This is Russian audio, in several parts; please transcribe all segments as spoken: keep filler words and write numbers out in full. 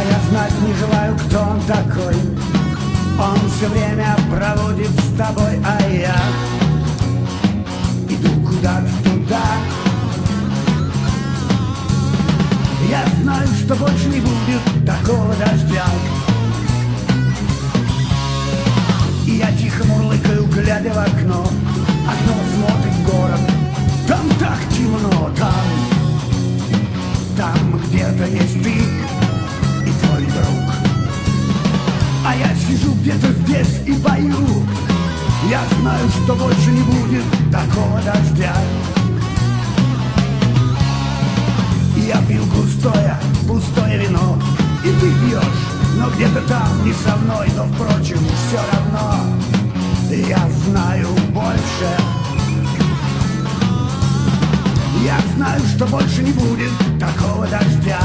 я знать не желаю, кто он такой. Он все время проводит с тобой, а я иду куда-то туда. Я знаю, что больше не будет такого дождя. И я тихо мурлыкаю, глядя в окно. Окно смотрит в город. Там так темно, там, там где-то есть ты и твой друг. А я сижу где-то здесь и пою. Я знаю, что больше не будет такого дождя. И я пил густое, пустое вино. И ты пьешь, но где-то там не со мной. Но, впрочем, все равно я знаю больше. Я знаю, что больше не будет такого дождя.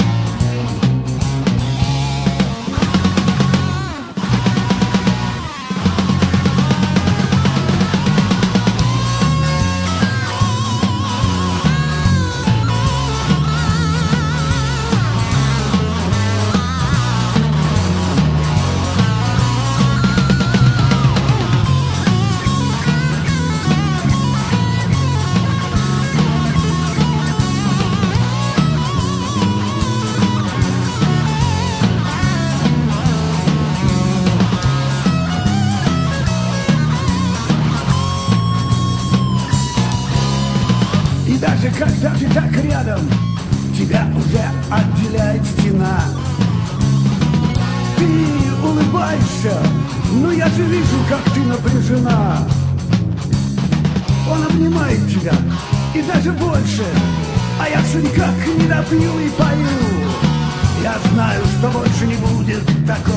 И даже когда ты так рядом, тебя уже отделяет стена. Ты улыбаешься, но я же вижу, как ты напряжена. Он обнимает тебя, и даже больше, а я все никак не допью и пою. Я знаю, что больше не будет такого